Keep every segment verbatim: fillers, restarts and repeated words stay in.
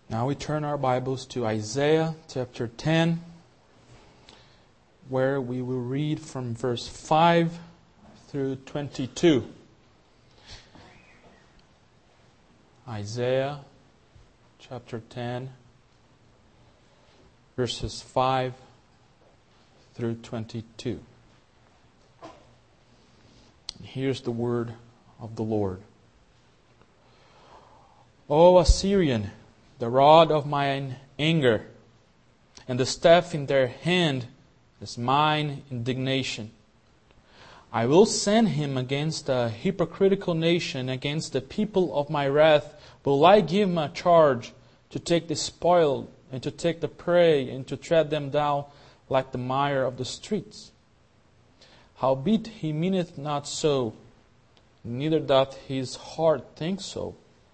Now we turn our Bibles to Isaiah chapter ten, where we will read from verse five through twenty-two. Isaiah chapter ten, verses five through twenty-two. And here's the word of the Lord. O Assyrian, the rod of mine anger, and the staff in their hand is mine indignation. I will send him against a hypocritical nation, against the people of my wrath. Will I give him a charge to take the spoil, and to take the prey, and to tread them down like the mire of the streets? Howbeit he meaneth not so, neither doth his heart think so.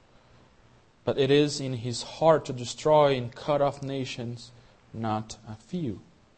But it is in his heart to destroy and cut off nations, not a few.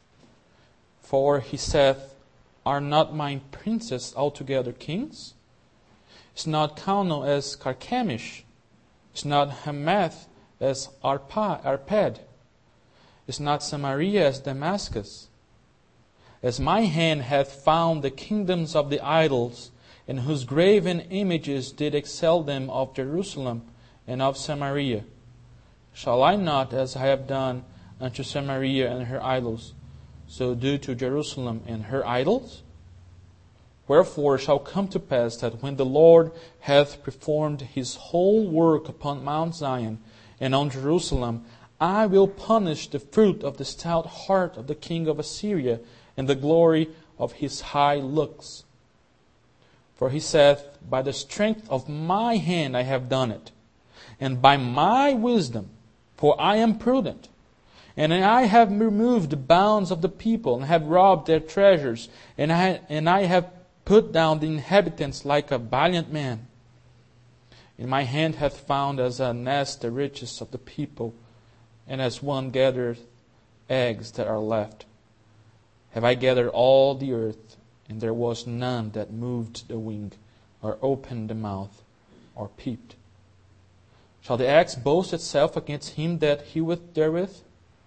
For he saith, Are not mine princes altogether kings? Is not Calno as Carchemish? Is not Hamath as Arpa, Arpad? Is not Samaria as Damascus? As my hand hath found the kingdoms of the idols, in whose graven images did excel them of Jerusalem, and of Samaria, shall I not, as I have done unto Samaria and her idols, so do to Jerusalem and her idols? Wherefore it shall come to pass that when the Lord hath performed his whole work upon Mount Zion and on Jerusalem, I will punish the fruit of the stout heart of the king of Assyria and the glory of his high looks. For he saith, By the strength of my hand I have done it, and by my wisdom, for I am prudent. And I have removed the bounds of the people, and have robbed their treasures, and I, and I have put down the inhabitants like a valiant man. And my hand hath found as a nest the riches of the people, and as one gathereth eggs that are left. Have I gathered all the earth, and there was none that moved the wing, or opened the mouth, or peeped. Shall the axe boast itself against him that heweth therewith?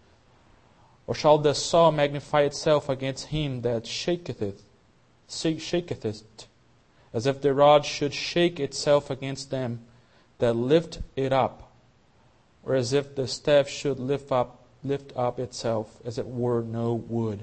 Or shall the saw magnify itself against him that shaketh it, shaketh it, as if the rod should shake itself against them that lift it up, or as if the staff should lift up, lift up itself, as it were no wood?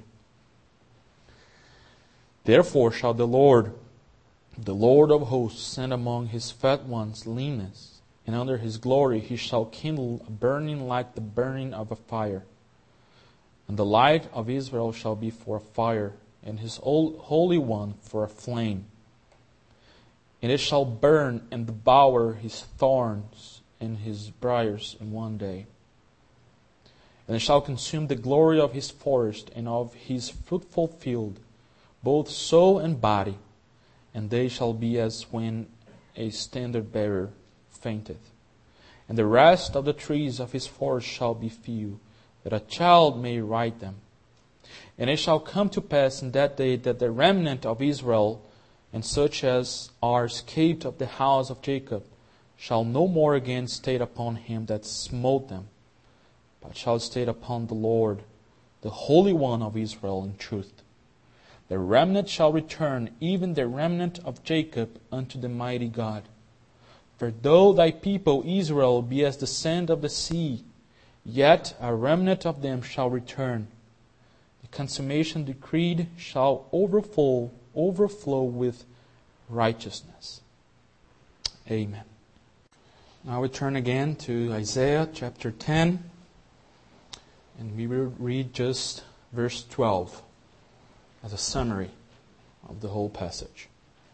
Therefore shall the Lord, the Lord of hosts, send among his fat ones leanness, and under his glory he shall kindle a burning like the burning of a fire. And the light of Israel shall be for a fire, and his Holy One for a flame. And it shall burn and devour his thorns and his briars in one day. And it shall consume the glory of his forest and of his fruitful field, both soul and body, and they shall be as when a standard bearer fainteth. And the rest of the trees of his forest shall be few, that a child may write them. And it shall come to pass in that day that the remnant of Israel, and such as are escaped of the house of Jacob, shall no more again stay upon him that smote them, but shall stay upon the Lord, the Holy One of Israel, in truth. The remnant shall return, even the remnant of Jacob, unto the mighty God. For though thy people Israel be as the sand of the sea, yet a remnant of them shall return. The consummation decreed shall overflow, overflow with righteousness. Amen. Now we turn again to Isaiah chapter ten, and we will read just verse twelve as a summary of the whole passage.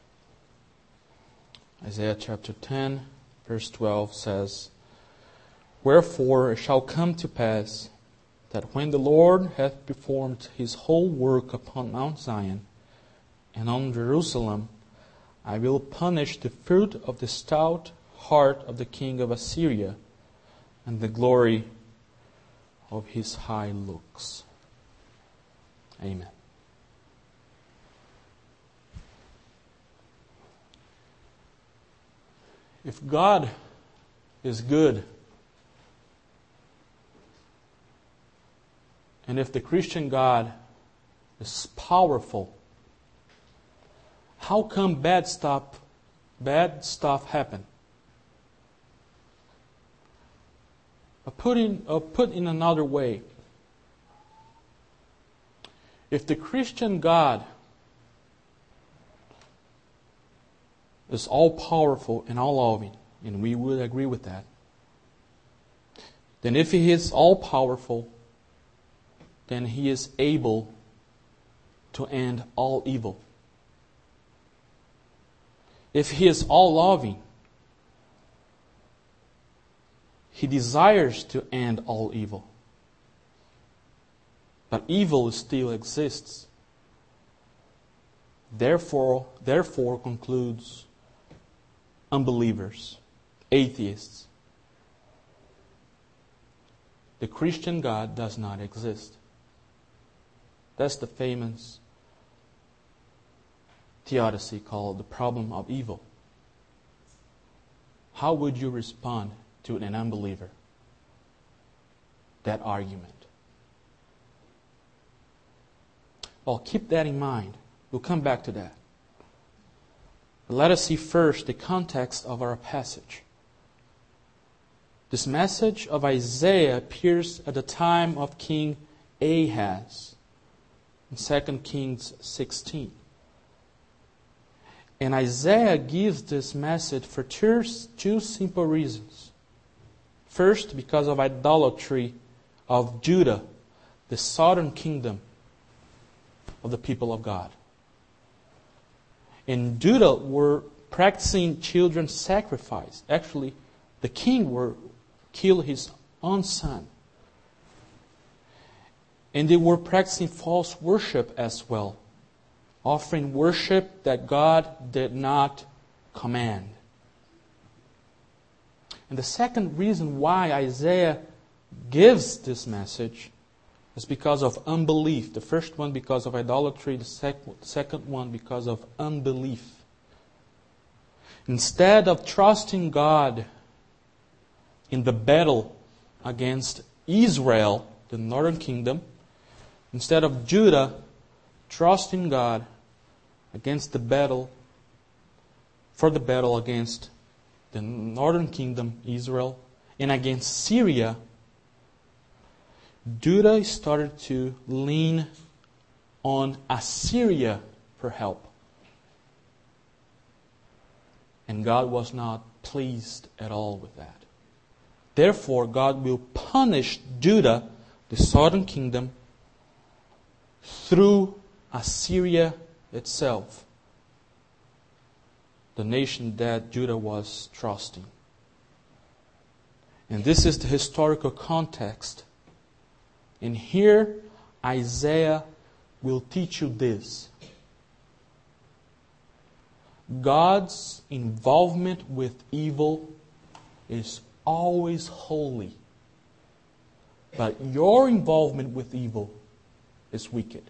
Isaiah chapter ten, verse twelve says, Wherefore it shall come to pass that when the Lord hath performed his whole work upon Mount Zion and on Jerusalem, I will punish the fruit of the stout heart of the king of Assyria and the glory of his high looks. Amen. If God is good, And if the Christian God is powerful, how come bad stuff, bad stuff happen? Or put in, or put in another way, if the Christian God is all-powerful and all-loving, and we would agree with that, then if He is all-powerful, then He is able to end all evil. If He is all-loving, He desires to end all evil. But evil still exists. Therefore, therefore concludes unbelievers, atheists. The Christian God does not exist. That's the famous theodicy called the problem of evil. How would you respond to an unbeliever? That argument. Well, keep that in mind. We'll come back to that. But let us see first the context of our passage. This message of Isaiah appears at the time of King Ahaz in Second Kings sixteen. And Isaiah gives this message for two, two simple reasons. First, because of idolatry of Judah, the southern kingdom of the people of God. And Judah were practicing children's sacrifice. Actually, the king were kill his own son. And they were practicing false worship as well, offering worship that God did not command. And the second reason why Isaiah gives this message is because of unbelief. The first one because of idolatry, the sec- second one because of unbelief. Instead of trusting God in the battle against Israel, the northern kingdom, instead of Judah trusting God against the battle, for the battle against the northern kingdom, Israel, and against Syria, Judah started to lean on Assyria for help. And God was not pleased at all with that. Therefore, God will punish Judah, the southern kingdom, through Assyria itself, the nation that Judah was trusting. And this is the historical context. And here, Isaiah will teach you this. God's involvement with evil is always holy. But your involvement with evil is wicked.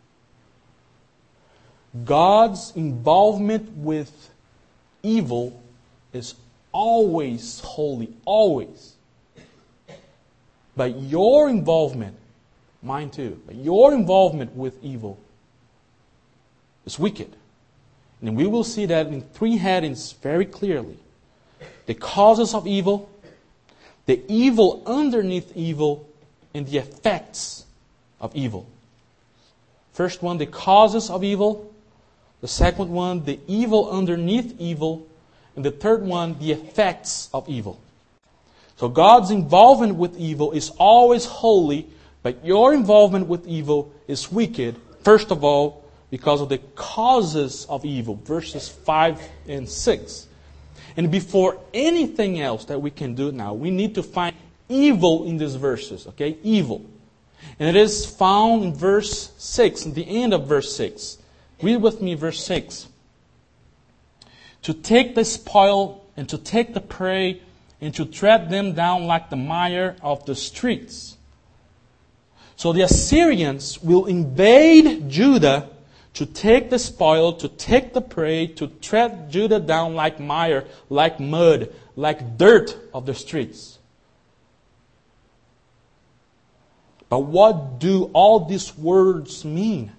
God's involvement with evil is always holy, always. But your involvement, mine too, but your involvement with evil is wicked. And we will see that in three headings very clearly. The causes of evil, the evil underneath evil, and the effects of evil. First one, the causes of evil. The second one, the evil underneath evil. And the third one, the effects of evil. So God's involvement with evil is always holy, but your involvement with evil is wicked. First of all, because of the causes of evil, verses five and six. And before anything else that we can do now, we need to find evil in these verses, okay? Evil. And it is found in verse six, at the end of verse six. Read with me verse six. To take the spoil and to take the prey and to tread them down like the mire of the streets. So the Assyrians will invade Judah to take the spoil, to take the prey, to tread Judah down like mire, like mud, like dirt of the streets. But what do all these words mean?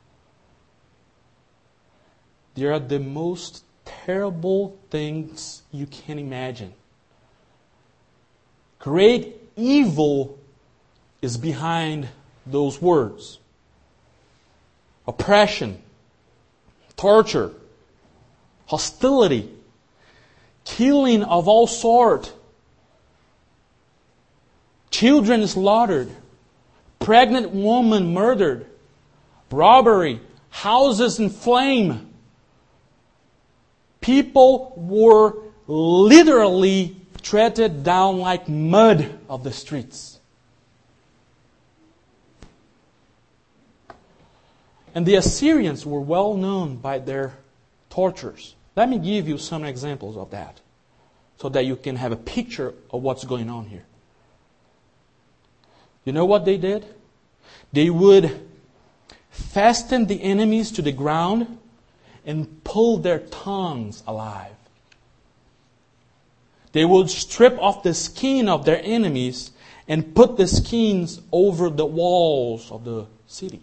They are the most terrible things you can imagine. Great evil is behind those words. Oppression, torture, hostility, killing of all sort, children slaughtered, pregnant woman murdered, robbery, houses in flame. People were literally treaded down like mud of the streets. And the Assyrians were well known by their tortures. Let me give you some examples of that, so that you can have a picture of what's going on here. You know what they did? They would fasten the enemies to the ground and pull their tongues alive. They would strip off the skin of their enemies and put the skins over the walls of the city.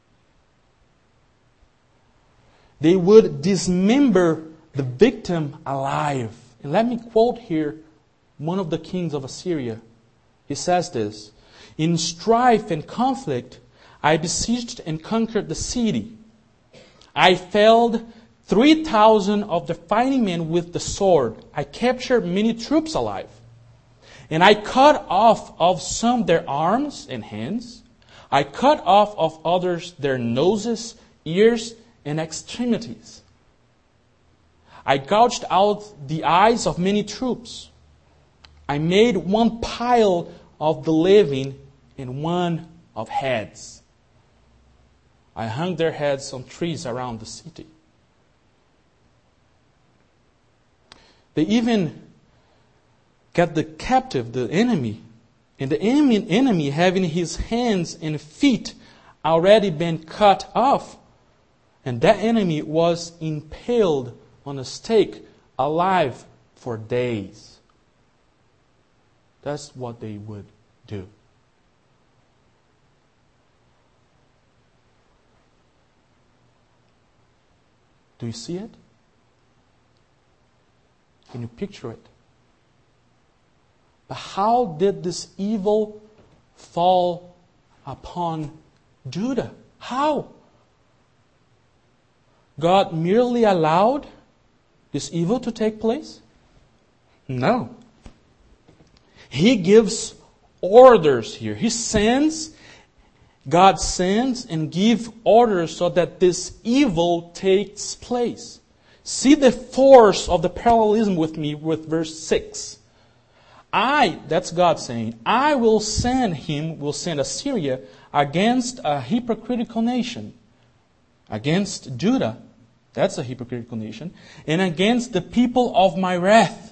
They would dismember the victim alive. And let me quote here one of the kings of Assyria. He says this: "In strife and conflict, I besieged and conquered the city. I felled three thousand of the fighting men with the sword. I captured many troops alive. And I cut off of some their arms and hands. I cut off of others their noses, ears, and extremities. I gouged out the eyes of many troops. I made one pile of the living and one of heads. I hung their heads on trees around the city." They even got the captive, the enemy, and the enemy, enemy having his hands and feet already been cut off. And that enemy was impaled on a stake alive for days. That's what they would do. Do you see it? Can you picture it? But how did this evil fall upon Judah? How? God merely allowed this evil to take place? No. He gives orders here. He sends, God sends and gives orders so that this evil takes place. See the force of the parallelism with me with verse six. I, that's God saying, I will send him, will send Assyria against a hypocritical nation. Against Judah, that's a hypocritical nation, and against the people of my wrath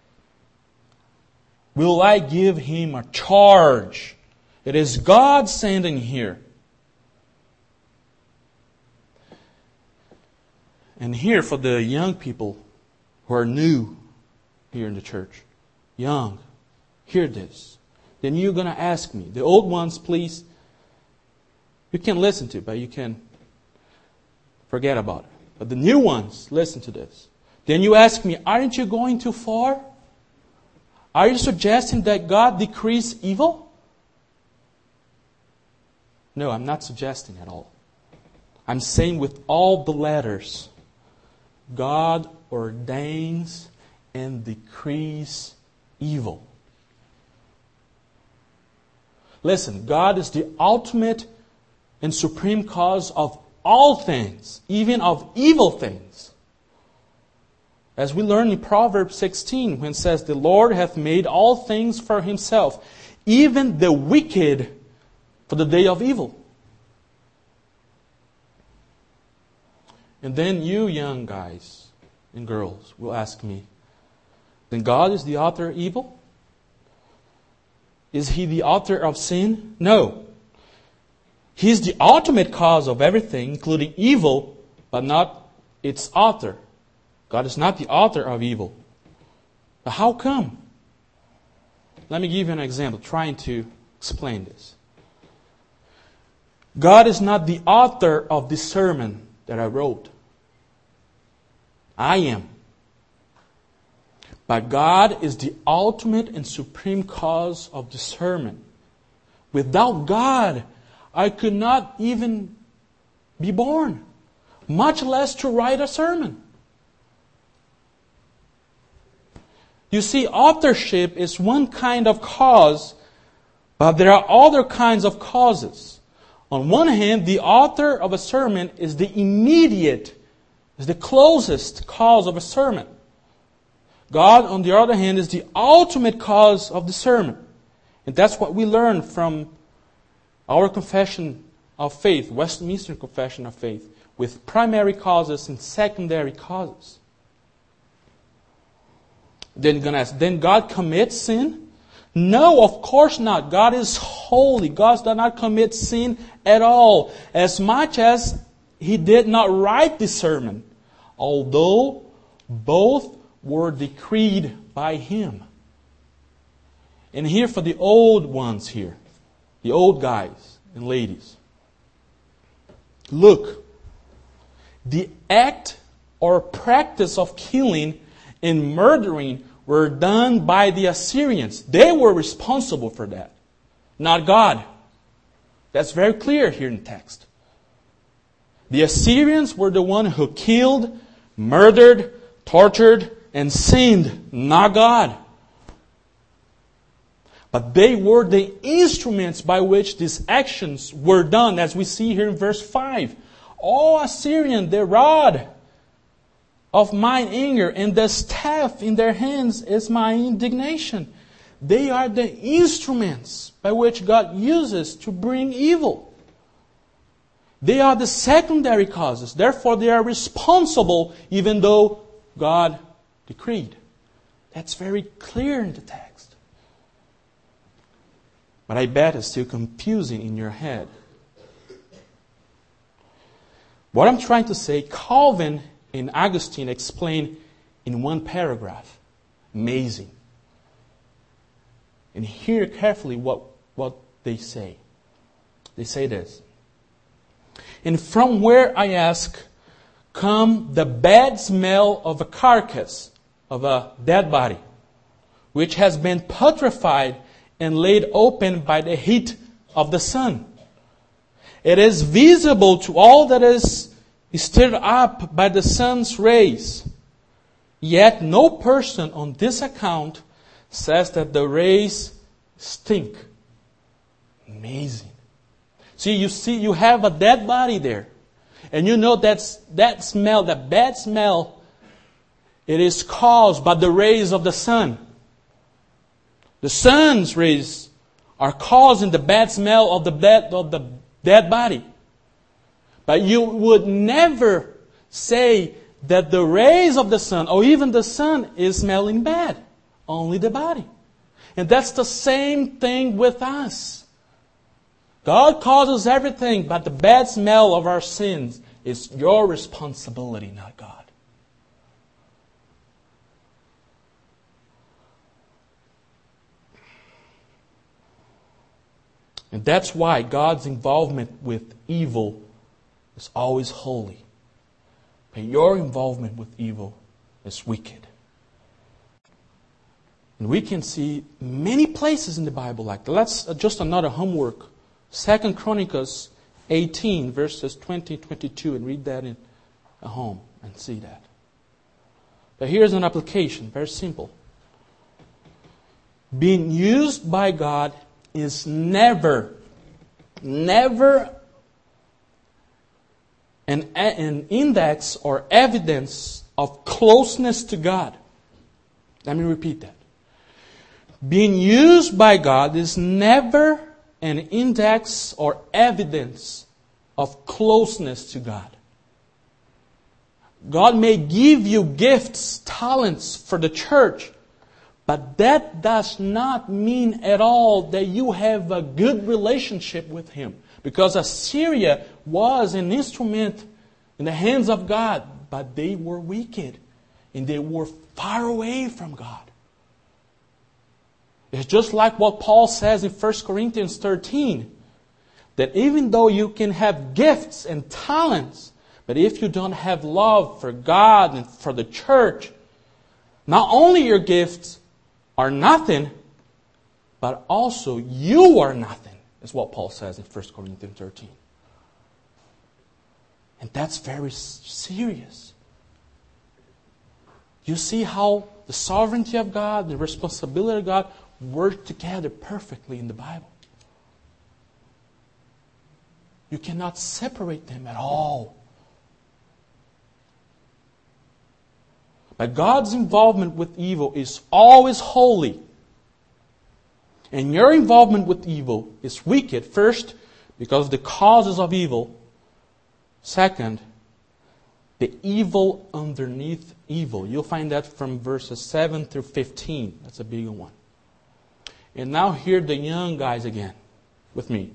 will I give him a charge. It is God sending here. And here for the young people who are new here in the church, young, hear this. Then you're going to ask me, the old ones, please, you can listen to it, but you can forget about it. But the new ones, listen to this. Then you ask me, aren't you going too far? Are you suggesting that God decrees evil? No, I'm not suggesting at all. I'm saying with all the letters, God ordains and decrees evil. Listen, God is the ultimate and supreme cause of all things, even of evil things. As we learn in Proverbs sixteen, when it says, "The Lord hath made all things for himself, even the wicked for the day of evil." And then you young guys and girls will ask me, then God is the author of evil? Is He the author of sin? No. He is the ultimate cause of everything, including evil, but not its author. God is not the author of evil. But how come? Let me give you an example, trying to explain this. God is not the author of this sermon that I wrote. I am. But God is the ultimate and supreme cause of the sermon. Without God, I could not even be born, much less to write a sermon. You see, authorship is one kind of cause, but there are other kinds of causes. On one hand, the author of a sermon is the immediate, is the closest cause of a sermon. God, on the other hand, is the ultimate cause of the sermon. And that's what we learn from our confession of faith, Westminster Confession of Faith, with primary causes and secondary causes. Then you're going to ask, then God commits sin? No, of course not. God is holy. God does not commit sin at all, as much as He did not write the sermon, although both were decreed by Him. And here for the old ones here, the old guys and ladies. Look, the act or practice of killing and murdering were done by the Assyrians. They were responsible for that, not God. That's very clear here in the text. The Assyrians were the one who killed, murdered, tortured, and sinned, not God. But they were the instruments by which these actions were done, as we see here in verse five. O Assyrian, the rod of mine anger, and the staff in their hands is my indignation. They are the instruments by which God uses to bring evil. They are the secondary causes. Therefore, they are responsible even though God decreed. That's very clear in the text. But I bet it's still confusing in your head. What I'm trying to say, Calvin and Augustine explain in one paragraph. Amazing. And hear carefully what, what they say. They say this. And from where, I ask, come the bad smell of a carcass, of a dead body, which has been putrefied and laid open by the heat of the sun. It is visible to all that is stirred up by the sun's rays. Yet no person on this account says that the rays stink. Amazing. See, you see, you have a dead body there. And you know that's, that smell, that bad smell, it is caused by the rays of the sun. The sun's rays are causing the bad smell of the dead, of the dead body. But you would never say that the rays of the sun, or even the sun, is smelling bad. Only the body. And that's the same thing with us. God causes everything, but the bad smell of our sins is your responsibility, not God. And that's why God's involvement with evil is always holy. But your involvement with evil is wicked. And we can see many places in the Bible like that. Let's uh, just another homework. Second Chronicles eighteen, verses twenty and twenty-two, and read that in at home and see that. But here's an application, very simple. Being used by God is never, never an, an index or evidence of closeness to God. Let me repeat that. Being used by God is never an index or evidence of closeness to God. God may give you gifts, talents for the church, but that does not mean at all that you have a good relationship with Him. Because Assyria was an instrument in the hands of God, but they were wicked and they were far away from God. It's just like what Paul says in First Corinthians thirteen. that even though you can have gifts and talents, but if you don't have love for God and for the church, not only your gifts are nothing, but also you are nothing, is what Paul says in First Corinthians thirteen. And that's very serious. You see how the sovereignty of God, the responsibility of God work together perfectly in the Bible. You cannot separate them at all. But God's involvement with evil is always holy. And your involvement with evil is wicked. First, because of the causes of evil. Second, the evil underneath evil. You'll find that from verses seven through fifteen. That's a bigger one. And now hear the young guys again with me.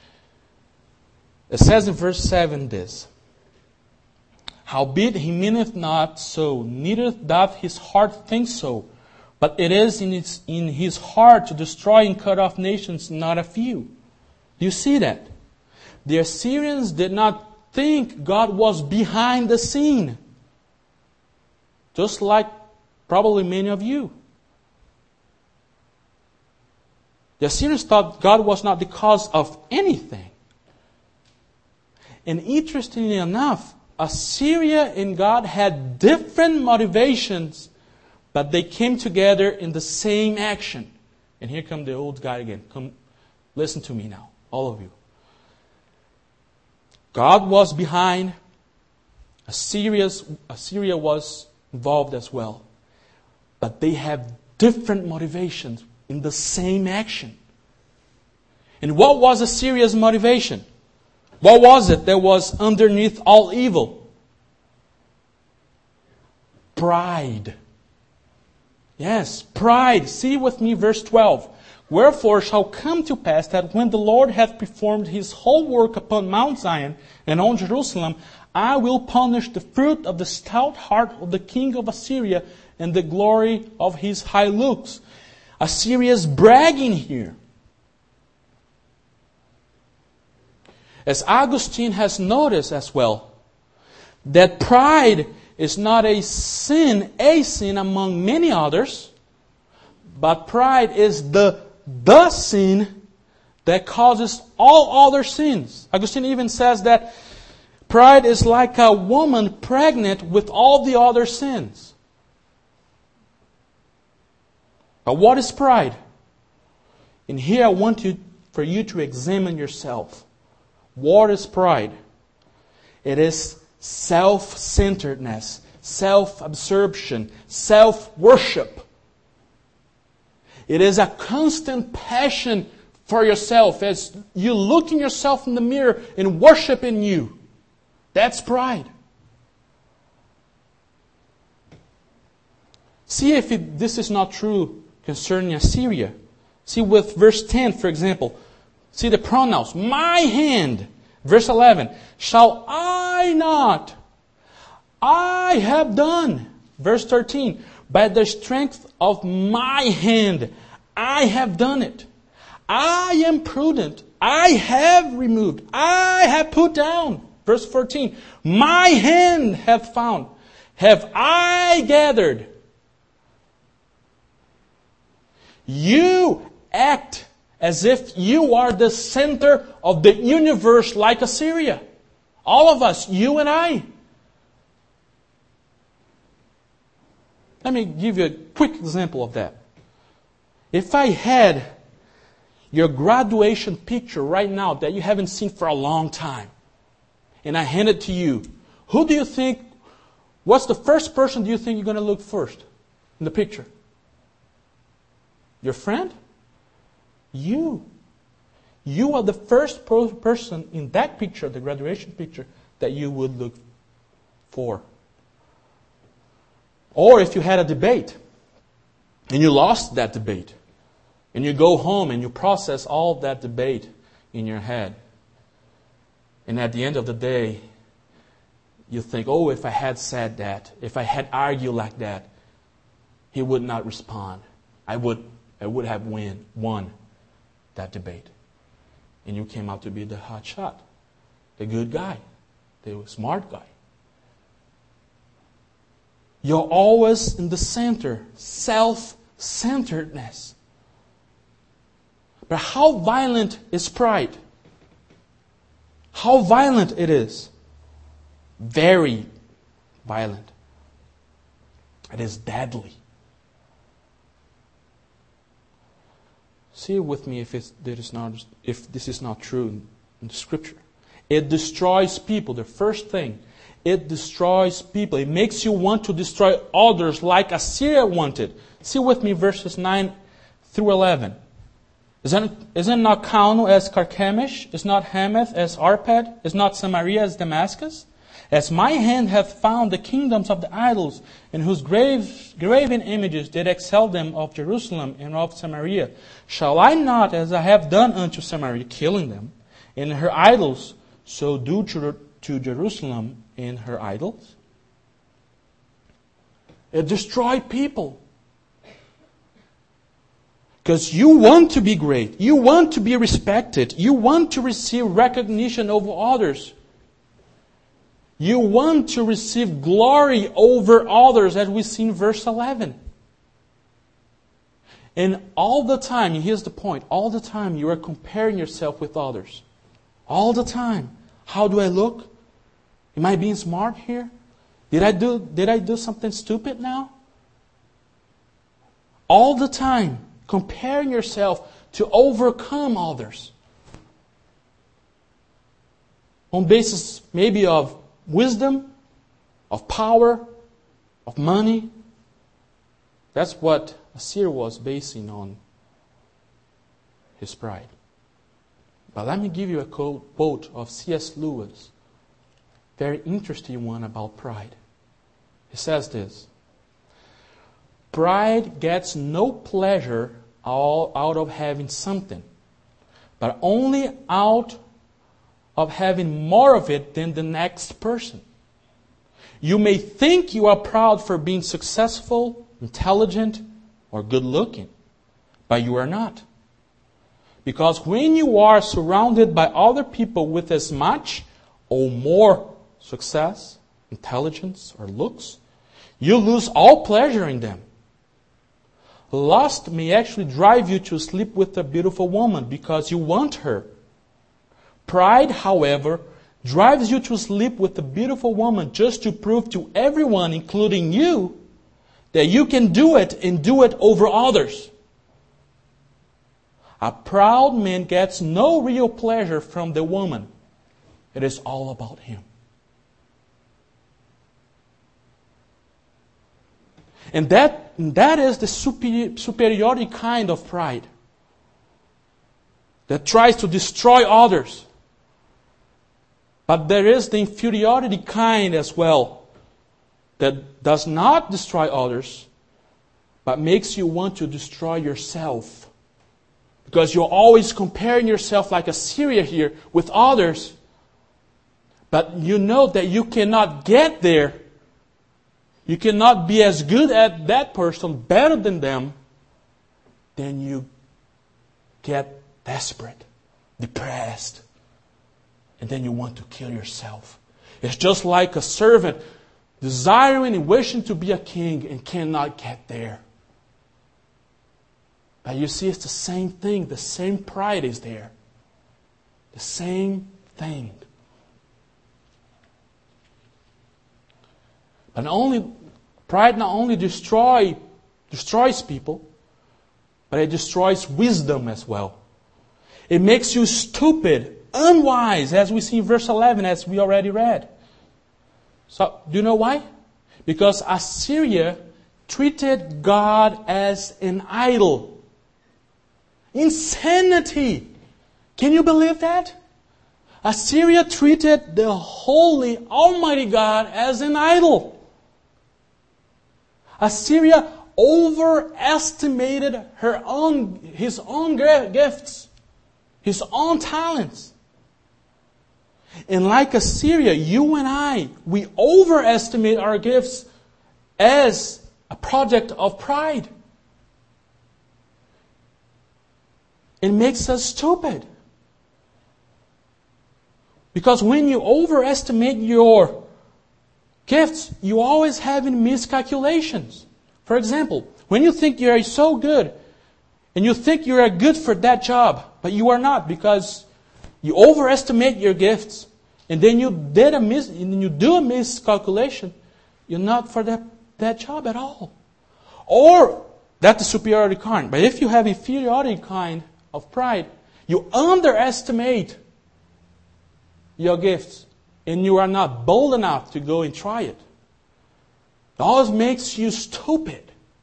It says in verse seven this: Howbeit he meaneth not so, neither doth his heart think so, but it is in his, in his heart to destroy and cut off nations, not a few. Do you see that? The Assyrians did not think God was behind the scene. Just like probably many of you. The Assyrians thought God was not the cause of anything. And interestingly enough, Assyria and God had different motivations, but they came together in the same action. And here comes the old guy again. Come, listen to me now, all of you. God was behind. Assyria's, Assyria was involved as well. But they have different motivations in the same action. And what was Assyria's motivation? What was it that was underneath all evil? Pride. Yes, pride. See with me verse twelve. Wherefore shall come to pass that when the Lord hath performed his whole work upon Mount Zion and on Jerusalem, I will punish the fruit of the stout heart of the king of Assyria and the glory of his high looks. Assyria is bragging here. As Augustine has noticed as well, that pride is not a sin, a sin among many others, but pride is the, the sin that causes all other sins. Augustine even says that pride is like a woman pregnant with all the other sins. But what is pride? And here I want you, for you to examine yourself. What is pride? It is self-centeredness, self-absorption, self-worship. It is a constant passion for yourself as you look in yourself in the mirror and worship in you. That's pride. See if it, this is not true concerning Assyria. See with verse ten, for example. See the pronouns. My hand. Verse eleven. Shall I not? I have done. Verse thirteen. By the strength of my hand, I have done it. I am prudent. I have removed. I have put down. Verse fourteen. My hand hath found. Have I gathered. You act as if you are the center of the universe like Assyria. All of us, you and I. Let me give you a quick example of that. If I had your graduation picture right now that you haven't seen for a long time, and I hand it to you, who do you think, what's the first person do you think you're going to look first in the picture? Your friend? You. You are the first person in that picture, the graduation picture, that you would look for. Or if you had a debate, and you lost that debate, and you go home and you process all that debate in your head, and at the end of the day, you think, oh, if I had said that, if I had argued like that, he would not respond. I would, I would have win, won that debate. And you came out to be the hot shot, the good guy, the smart guy. You're always in the center, self-centeredness. But how violent is pride? How violent it is? Very violent. It is deadly. See with me if it's, that is not, if this is not true in, in the Scripture. It destroys people. The first thing, it destroys people. It makes you want to destroy others like Assyria wanted. See with me verses nine through eleven. Isn't, isn't not Calno as Carchemish? Is not Hamath as Arpad? Is not Samaria as Damascus? As my hand hath found the kingdoms of the idols, in whose grave, graven images did excel them of Jerusalem and of Samaria, shall I not, as I have done unto Samaria, killing them, in her idols, so do to, to Jerusalem in her idols? It destroyed people. Because you want to be great. You want to be respected. You want to receive recognition over others. You want to receive glory over others, as we see in verse eleven. And all the time, and here's the point, all the time you are comparing yourself with others. All the time. How do I look? Am I being smart here? Did I do, did I do something stupid now? All the time, comparing yourself to overcome others. On basis maybe of wisdom, of power, of money. That's what Assyria was basing on his pride. But let me give you a quote of C S Lewis. Very interesting one about pride. He says this: pride gets no pleasure all out of having something, but only out of having more of it than the next person. You may think you are proud for being successful, intelligent, or good-looking, but you are not. Because when you are surrounded by other people with as much or more success, intelligence, or looks, you lose all pleasure in them. Lust may actually drive you to sleep with a beautiful woman because you want her. Pride, however, drives you to sleep with a beautiful woman just to prove to everyone, including you, that you can do it and do it over others. A proud man gets no real pleasure from the woman. It is all about him. And that, that is the superi- superiority kind of pride that tries to destroy others. But there is the inferiority kind as well that does not destroy others, but makes you want to destroy yourself. Because you're always comparing yourself like Assyria here with others. But you know that you cannot get there. You cannot be as good at that person, better than them. Then you get desperate, depressed. And then you want to kill yourself. It's just like a servant desiring and wishing to be a king and cannot get there. But you see, it's the same thing. The same pride is there. The same thing. But not only, pride not only destroy, destroys people, but it destroys wisdom as well. It makes you stupid, unwise, as we see in verse eleven, as we already read. So, do you know why? Because Assyria treated God as an idol. Insanity! Can you believe that? Assyria treated the holy, almighty God as an idol. Assyria overestimated her own, his own gifts, his own talents. And like Assyria, you and I, we overestimate our gifts as a project of pride. It makes us stupid. Because when you overestimate your gifts, you always having miscalculations. For example, when you think you are so good, and you think you are good for that job, but you are not because you overestimate your gifts, and then you did a mis- and you do a miscalculation, you're not for that, that job at all. Or that's the superiority kind. But if you have inferiority kind of pride, you underestimate your gifts, and you are not bold enough to go and try it. It always makes you stupid.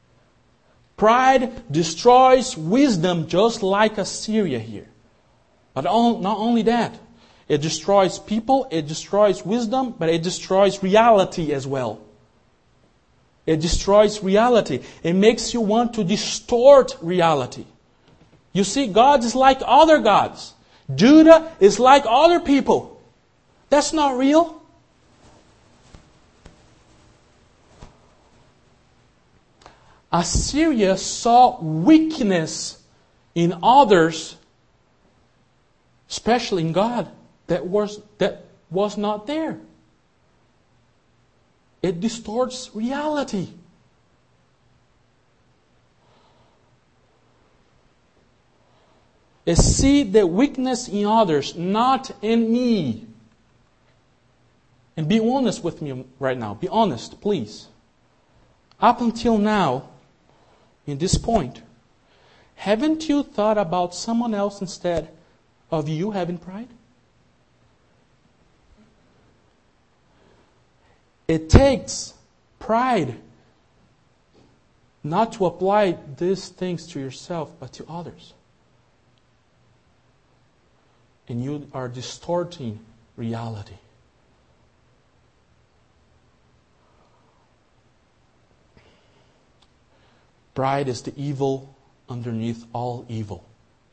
Pride destroys wisdom just like Assyria here. But not only that, it destroys people, it destroys wisdom, but it destroys reality as well. It destroys reality. It makes you want to distort reality. You see, God is like other gods. Judah is like other people. That's not real. Assyria saw weakness in others, especially in God, that was, that was not there. It distorts reality. It see the weakness in others, not in me. And be honest with me right now. Be honest, please. Up until now, in this point, haven't you thought about someone else instead of you having pride? It takes pride not to apply these things to yourself, but to others. And you are distorting reality. Pride is the evil underneath all evil.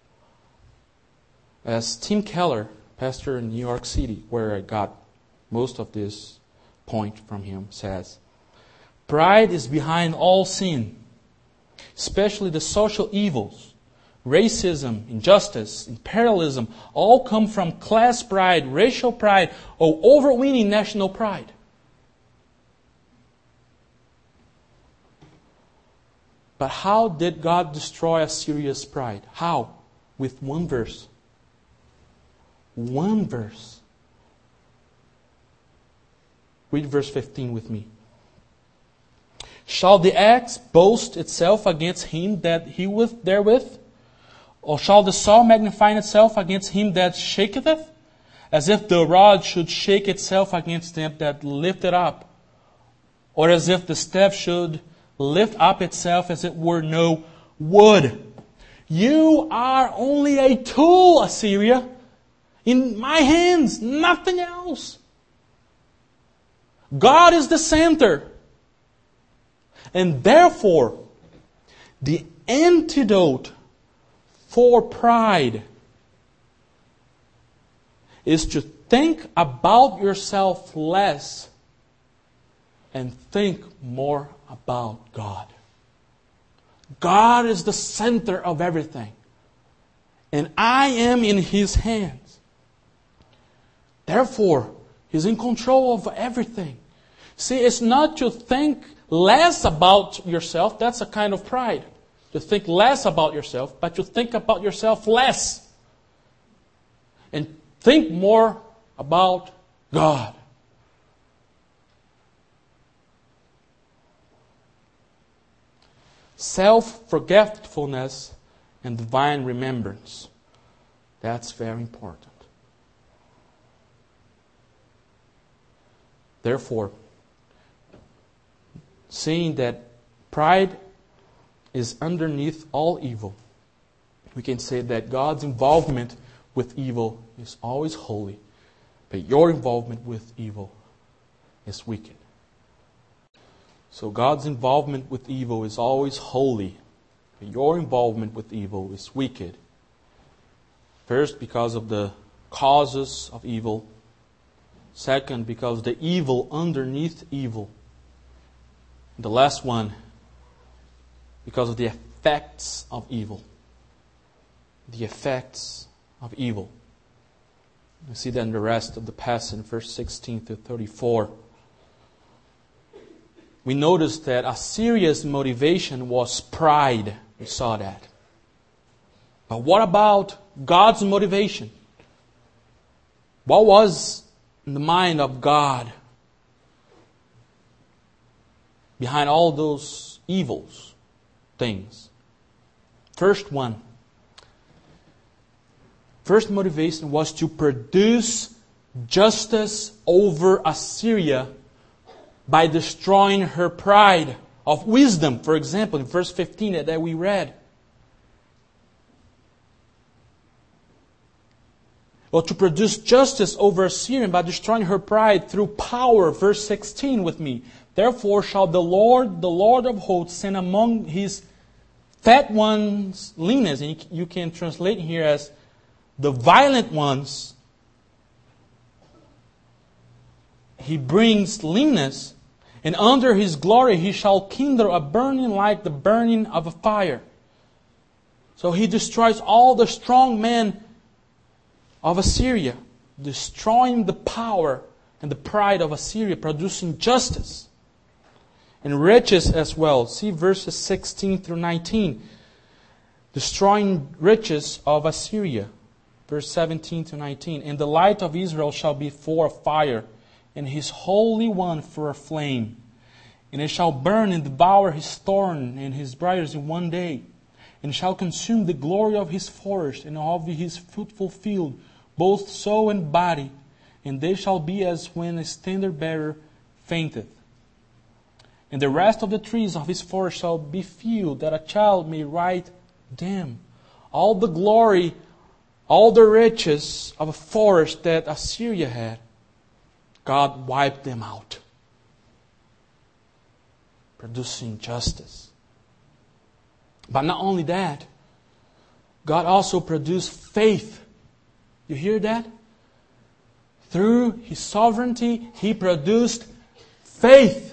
As Tim Keller, pastor in New York City, where I got most of this point from him, says, pride is behind all sin, especially the social evils. Racism, injustice, imperialism all come from class pride, racial pride, or overweening national pride. But how did God destroy Assyria's pride? How? With one verse. One verse. Read verse fifteen with me. Shall the axe boast itself against him that he was therewith? Or shall the saw magnify itself against him that shaketh it? As if the rod should shake itself against them that lift it up. Or as if the staff should lift up itself as it were no wood. You are only a tool, Assyria, in my hands, nothing else. God is the center. And therefore, the antidote for pride is to think about yourself less and think more about God. God is the center of everything. And I am in His hands. Therefore, He's in control of everything. See, it's not to think less about yourself. That's a kind of pride. To think less about yourself, but to think about yourself less. And think more about God. Self-forgetfulness and divine remembrance. That's very important. Therefore, seeing that pride is underneath all evil, we can say that God's involvement with evil is always holy, but your involvement with evil is wicked. So God's involvement with evil is always holy, but your involvement with evil is wicked. First, because of the causes of evil. Second, because the evil underneath evil. And the last one, because of the effects of evil. The effects of evil. We see that in the rest of the passage, verse sixteen to thirty-four. We notice that Assyria's motivation was pride. We saw that. But what about God's motivation? What was in the mind of God behind all those evils things? First one. First motivation was to produce justice over Assyria by destroying her pride of wisdom. For example, in verse fifteen that we read. Well, to produce justice over Assyria by destroying her pride through power. Verse sixteen with me. Therefore shall the Lord, the Lord of hosts, send among his fat ones leanness. And you can translate here as the violent ones. He brings leanness. And under his glory he shall kindle a burning like the burning of a fire. So he destroys all the strong men of Assyria, destroying the power and the pride of Assyria, producing justice and riches as well. See verses sixteen through nineteen. Destroying riches of Assyria. Verse seventeen to nineteen. And the light of Israel shall be for a fire, and his Holy One for a flame. And it shall burn and devour his thorn and his briars in one day. And shall consume the glory of his forest and of his fruitful field, both soul and body. And they shall be as when a standard bearer fainteth. And the rest of the trees of his forest shall be few, that a child may write them. All the glory, all the riches of a forest that Assyria had, God wiped them out, producing justice. But not only that, God also produced faith. You hear that? Through His sovereignty, He produced faith.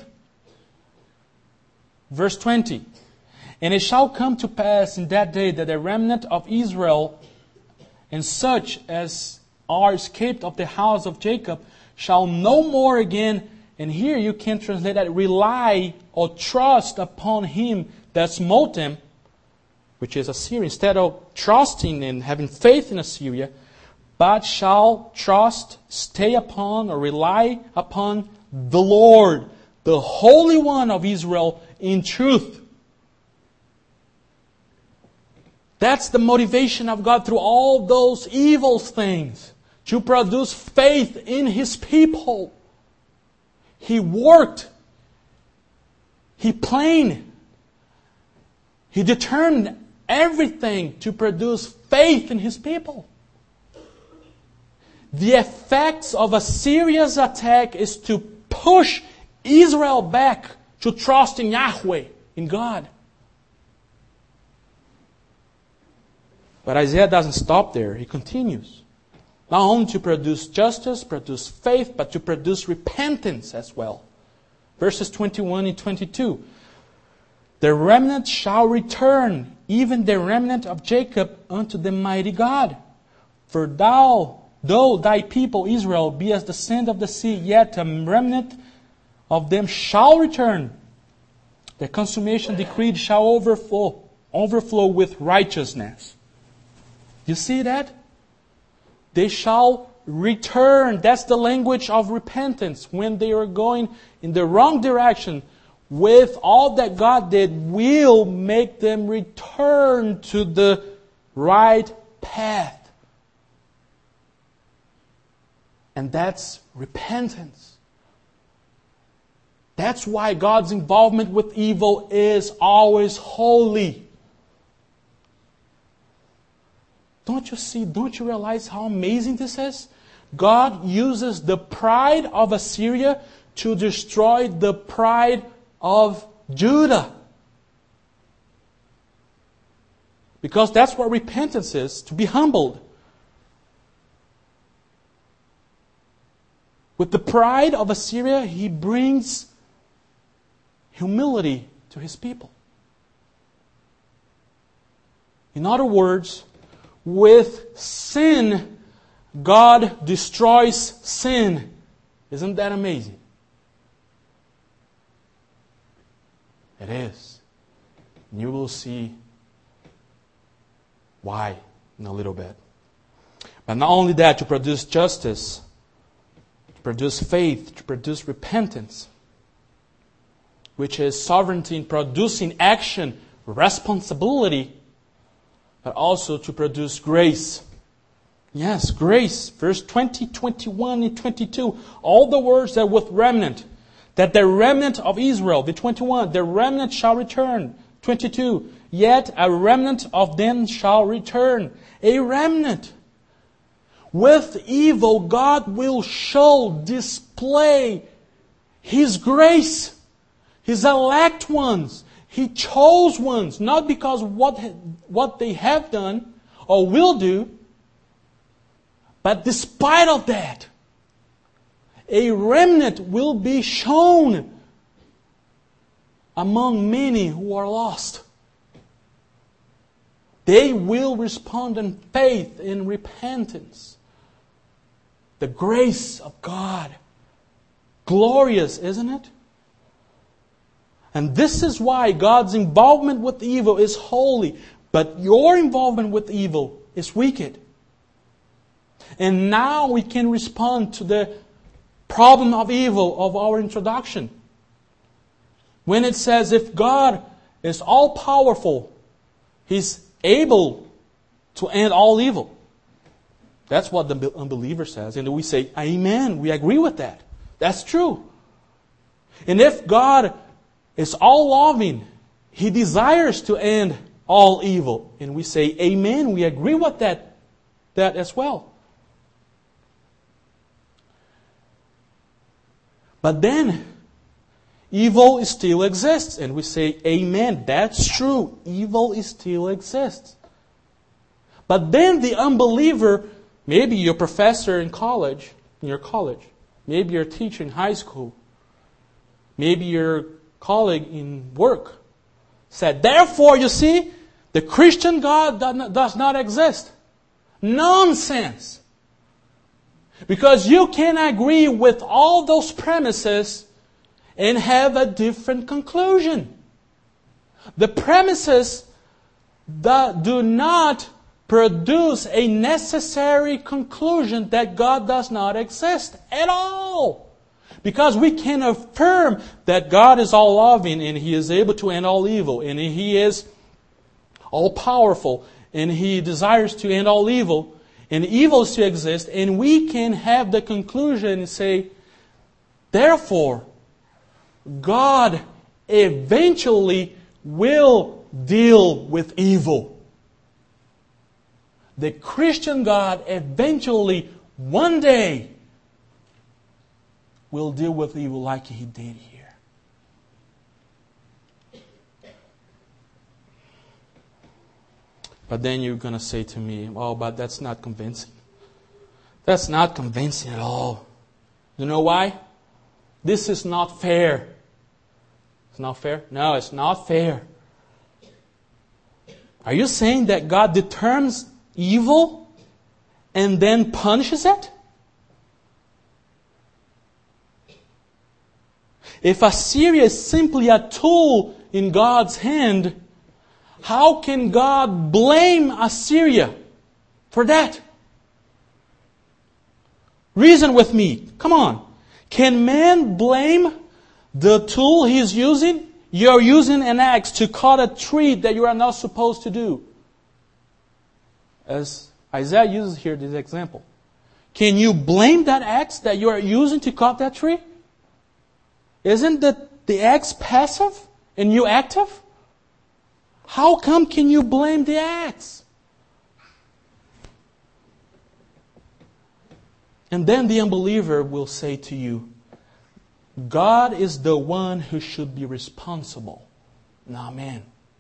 Verse twenty. And it shall come to pass in that day that the remnant of Israel and such as are escaped of the house of Jacob shall no more again, and here you can translate that, rely or trust upon him that smote them, which is Assyria, instead of trusting and having faith in Assyria, but shall trust, stay upon, or rely upon the Lord, the Holy One of Israel, in truth. That's the motivation of God through all those evil things, to produce faith in His people. He worked. He planned. He determined everything to produce faith in His people. The effects of Assyria's attack is to push Israel back to trust in Yahweh, in God. But Isaiah doesn't stop there. He continues. Not only to produce justice, produce faith, but to produce repentance as well. Verses twenty-one and twenty-two. The remnant shall return, even the remnant of Jacob, unto the mighty God. For thou, though thy people Israel be as the sand of the sea, yet a remnant of them shall return. The consummation decreed shall overflow, overflow with righteousness. You see that? They shall return. That's the language of repentance. When they are going in the wrong direction, with all that God did, will make them return to the right path. And that's repentance. That's why God's involvement with evil is always holy. Don't you see, don't you realize how amazing this is? God uses the pride of Assyria to destroy the pride of Judah. Because that's what repentance is, to be humbled. With the pride of Assyria, He brings humility to His people. In other words, with sin, God destroys sin. Isn't that amazing? It is. And you will see why in a little bit. But not only that, to produce justice, to produce faith, to produce repentance, which is sovereignty in producing action, responsibility, but also to produce grace. Yes, grace. Verse twenty, twenty-one, and twenty-two. All the words that with remnant, that the remnant of Israel, the twenty-one, the remnant shall return. twenty-two, yet a remnant of them shall return. A remnant. With evil, God will show, display His grace. His elect ones. He chose ones. Not because what, what they have done or will do. But despite of that, a remnant will be shown among many who are lost. They will respond in faith, in repentance. The grace of God. Glorious, isn't it? And this is why God's involvement with evil is holy, but your involvement with evil is wicked. And now we can respond to the problem of evil of our introduction. When it says if God is all powerful, He's able to end all evil. That's what the unbeliever says. And we say, amen, we agree with that. That's true. And if God is all loving, He desires to end all evil. And we say, amen, we agree with that, that as well. But then, evil still exists. And we say, amen, that's true. Evil still exists. But then the unbeliever, maybe your professor in college, in your college, maybe your teacher in high school, maybe your colleague in work, said, therefore, you see, the Christian God does not exist. Nonsense! Because you can agree with all those premises and have a different conclusion. The premises that do not produce a necessary conclusion that God does not exist at all. Because we can affirm that God is all loving and He is able to end all evil and He is all powerful and He desires to end all evil. And evil still exists, and we can have the conclusion and say, therefore, God eventually will deal with evil. The Christian God eventually, one day, will deal with evil like He did here. But then you're going to say to me, well, but that's not convincing. That's not convincing at all. You know why? This is not fair. It's not fair? No, it's not fair. Are you saying that God determines evil and then punishes it? If Assyria is simply a tool in God's hand, how can God blame Assyria for that? Reason with me. Come on. Can man blame the tool he's using? You're using an axe to cut a tree that you are not supposed to do. As Isaiah uses here this example. Can you blame that axe that you are using to cut that tree? Isn't the, the axe passive and you active? How come can you blame the axe? And then the unbeliever will say to you, God is the one who should be responsible. Nah, man.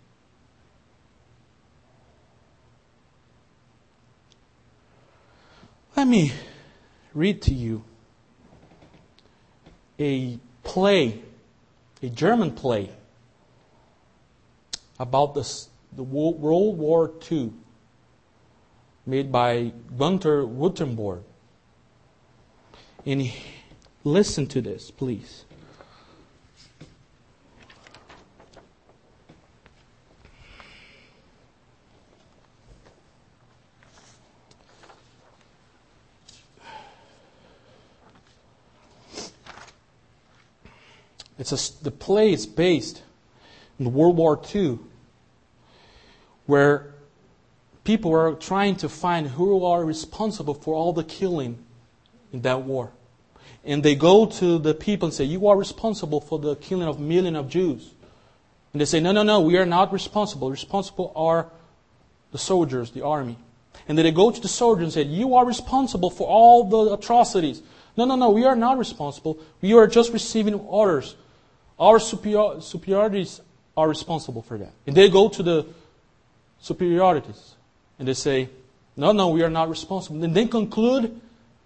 Let me read to you a play, a German play, about this, the World War Two. made by Gunther Württemberg. And he, listen to this, please. It's a, the play is based in World War Two, where people are trying to find who are responsible for all the killing in that war. And they go to the people and say, you are responsible for the killing of millions of Jews. And they say, no, no, no, we are not responsible. Responsible are the soldiers, the army. And then they go to the soldiers and say, you are responsible for all the atrocities. No, no, no, we are not responsible. We are just receiving orders. Our superior, superiorities are responsible for that. And they go to the superiorities and they say, no, no, we are not responsible. And they conclude,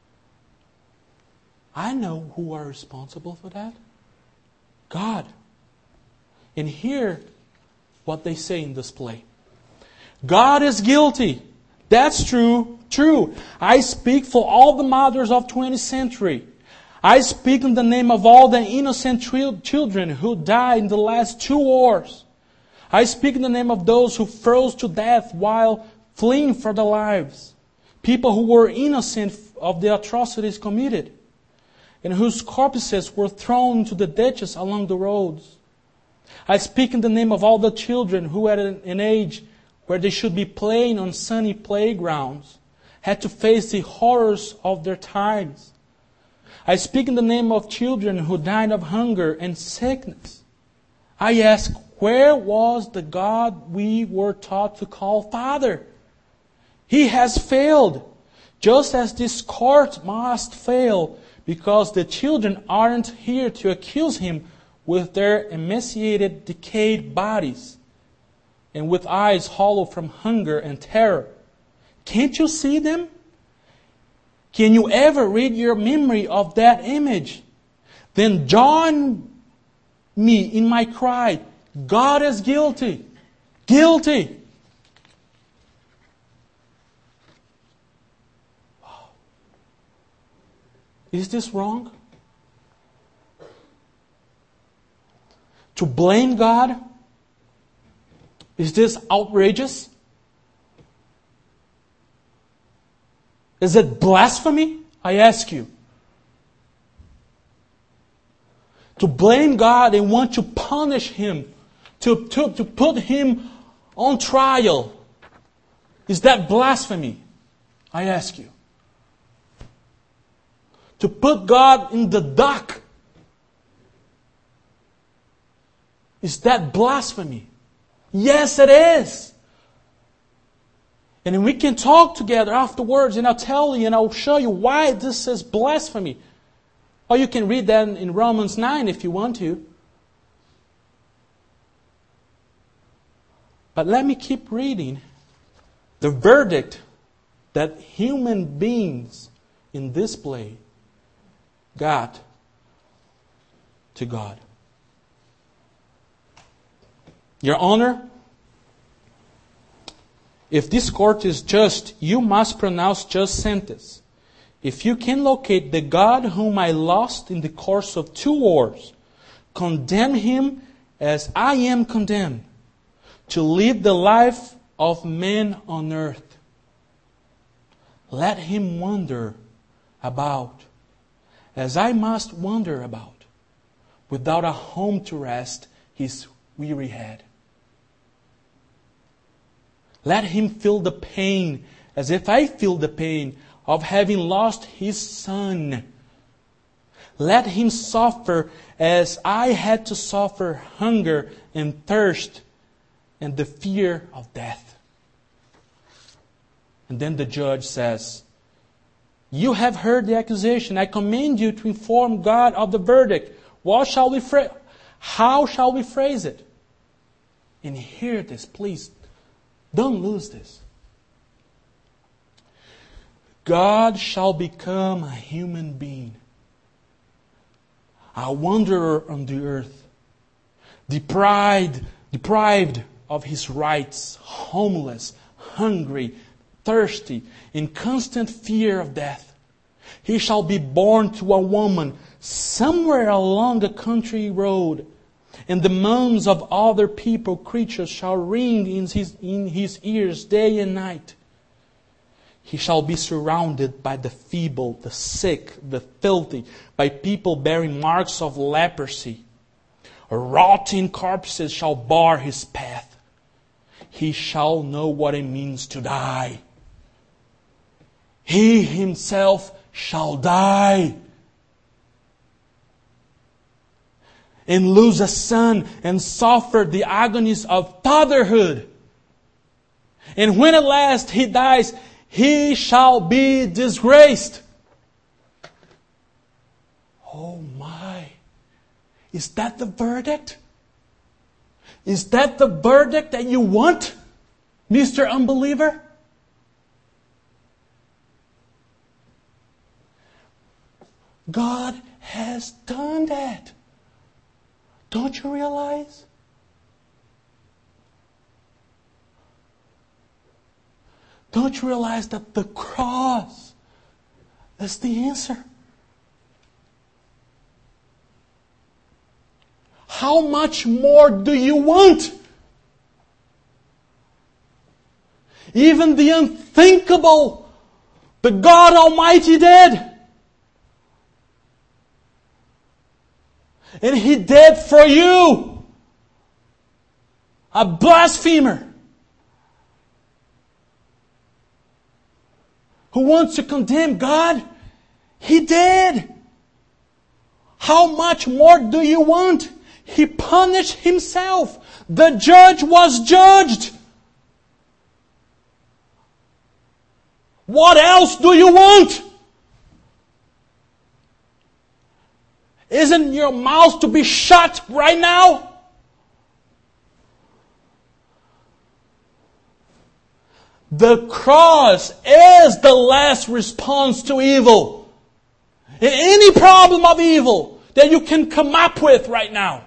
I know who are responsible for that. God. And hear what they say in this play. God is guilty. That's true. True. I speak for all the mothers of twentieth century. I speak in the name of all the innocent children who died in the last two wars. I speak in the name of those who froze to death while fleeing for their lives. People who were innocent of the atrocities committed, and whose corpses were thrown into the ditches along the roads. I speak in the name of all the children who at an age where they should be playing on sunny playgrounds had to face the horrors of their times. I speak in the name of children who died of hunger and sickness. I ask, where was the God we were taught to call Father? He has failed, just as this court must fail, because the children aren't here to accuse Him with their emaciated, decayed bodies and with eyes hollow from hunger and terror. Can't you see them? Can you ever rid your memory of that image? Then join me in my cry, God is guilty. Guilty. Is this wrong? To blame God? Is this outrageous? Is it blasphemy? I ask you. To blame God and want to punish Him, to, to, to put Him on trial, is that blasphemy? I ask you. To put God in the dock, is that blasphemy? Yes, it is. And we can talk together afterwards and I'll tell you and I'll show you why this is blasphemy. Or you can read that in Romans nine if you want to. But let me keep reading the verdict that human beings in this play got to God. Your Honor, if this court is just, you must pronounce just sentence. If you can locate the God whom I lost in the course of two wars, condemn him as I am condemned, to live the life of men on earth. Let him wander about, as I must wander about, without a home to rest his weary head. Let him feel the pain, as if I feel the pain, of having lost his son. Let him suffer as I had to suffer hunger and thirst and the fear of death. And then the judge says, you have heard the accusation. I command you to inform God of the verdict. What shall we fra- How shall we phrase it? And hear this, please. Don't lose this. God shall become a human being, a wanderer on the earth, deprived, deprived of his rights, homeless, hungry, thirsty, in constant fear of death. He shall be born to a woman somewhere along a country road, and the moans of other people, creatures, shall ring in his, in his ears day and night. He shall be surrounded by the feeble, the sick, the filthy, by people bearing marks of leprosy. Rotting corpses shall bar his path. He shall know what it means to die. He himself shall die and lose a son and suffer the agonies of fatherhood. And when at last he dies, he shall be disgraced. Oh my. Is that the verdict? Is that the verdict that you want, Mister Unbeliever? God has done that. Don't you realize? Don't you realize that the cross is the answer? How much more do you want? Even the unthinkable, the God Almighty did. And He did for you. A blasphemer who wants to condemn God, He did. How much more do you want? He punished Himself. The judge was judged. What else do you want? Isn't your mouth to be shut right now? The cross is the last response to evil. In any problem of evil that you can come up with right now.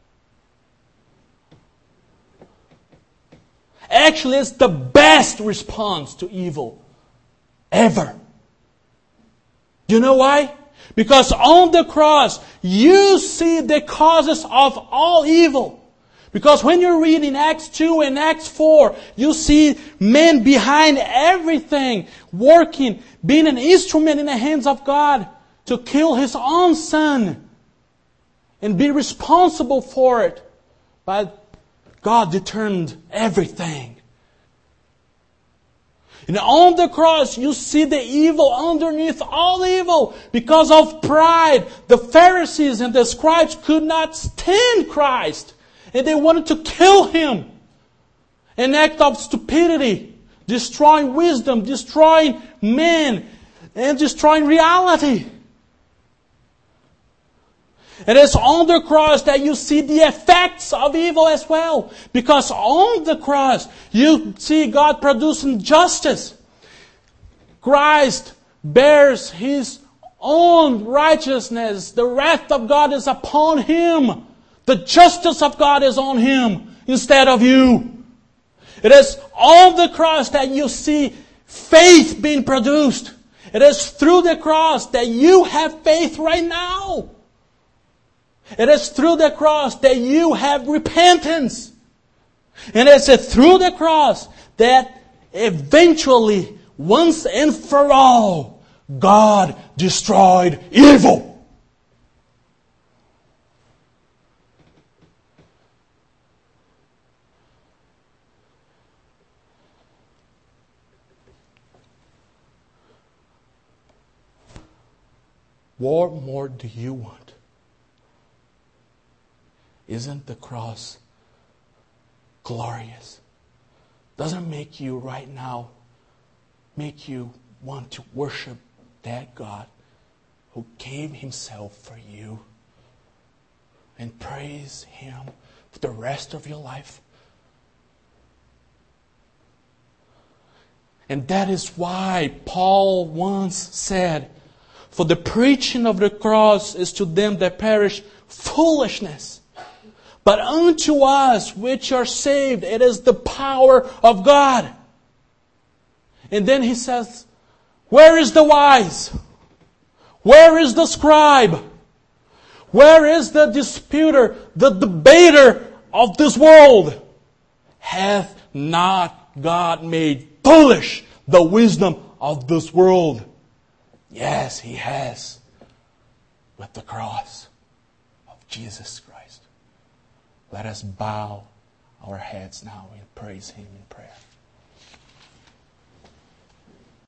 Actually, it's the best response to evil ever. Do you know why? Because on the cross, you see the causes of all evil. Because when you read in Acts two and Acts four, you see men behind everything working, being an instrument in the hands of God to kill His own Son and be responsible for it. But God determined everything. And on the cross, you see the evil underneath all evil. Because of pride, the Pharisees and the scribes could not stand Christ. And they wanted to kill Him. An act of stupidity. Destroying wisdom, destroying men, and destroying reality. It is on the cross that you see the effects of evil as well. Because on the cross, you see God producing justice. Christ bears His own righteousness. The wrath of God is upon Him. The justice of God is on Him instead of you. It is on the cross that you see faith being produced. It is through the cross that you have faith right now. It is through the cross that you have repentance. And it's through the cross that eventually, once and for all, God destroyed evil. What more do you want? Isn't the cross glorious? Doesn't it make you right now, make you want to worship that God who gave Himself for you and praise Him for the rest of your life? And that is why Paul once said, "For the preaching of the cross is to them that perish foolishness. But unto us which are saved, it is the power of God." And then he says, where is the wise? Where is the scribe? Where is the disputer, the debater of this world? Hath not God made foolish the wisdom of this world? Yes, He has. With the cross of Jesus Christ. Let us bow our heads now and praise Him in prayer.